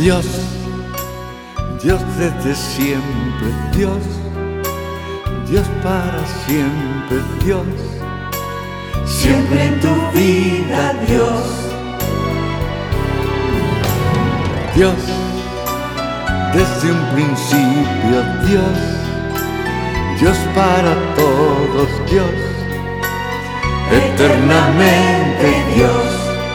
Dios, Dios desde siempre, Dios, Dios para siempre, Dios, siempre en tu vida, Dios. Dios, desde un principio, Dios, Dios para todos, Dios, eternamente Dios.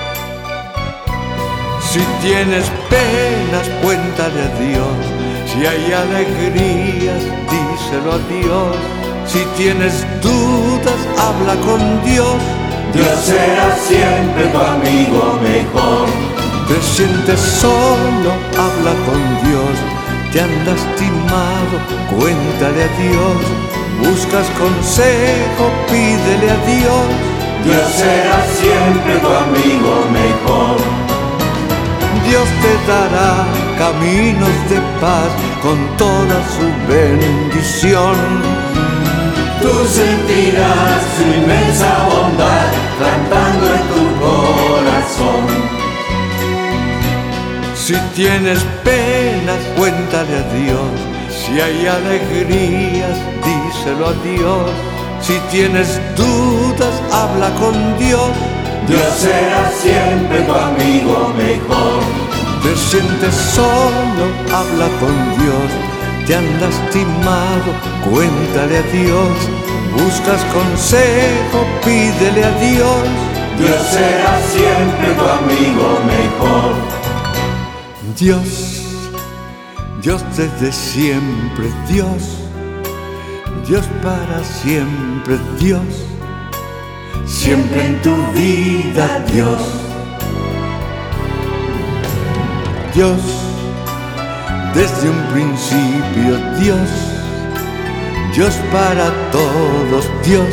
Si tienes penas, cuéntale a Dios. Si hay alegrías, díselo a Dios. Si tienes dudas, habla con Dios. Dios será siempre tu amigo mejor. Te sientes solo, habla con Dios. Te han lastimado, cuéntale a Dios. Buscas consejo, pídele a Dios. Dios será siempre tu amigo mejor. Dios te dará caminos de paz con toda su bendición. Tú sentirás su inmensa bondad cantando en tu corazón. Si tienes penas, cuéntale a Dios. Si hay alegrías, díselo a Dios. Si tienes dudas, habla con Dios. Dios será siempre tu amigo mejor. Te sientes solo, habla con Dios. Te han lastimado, cuéntale a Dios. Buscas consejo, pídele a Dios. Dios será siempre tu amigo mejor. Dios, Dios desde siempre, Dios, Dios para siempre, Dios, siempre en tu vida, Dios. Dios, desde un principio, Dios, Dios para todos, Dios,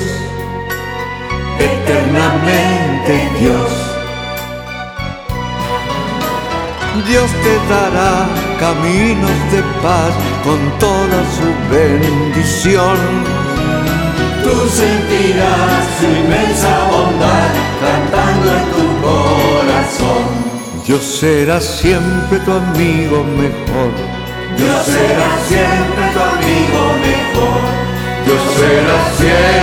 eternamente Dios. Dios te dará caminos de paz con toda su bendición. Tú sentirás su inmensa bondad cantando en tu corazón. Dios será siempre tu amigo mejor. Dios será siempre tu amigo mejor. Dios será siempre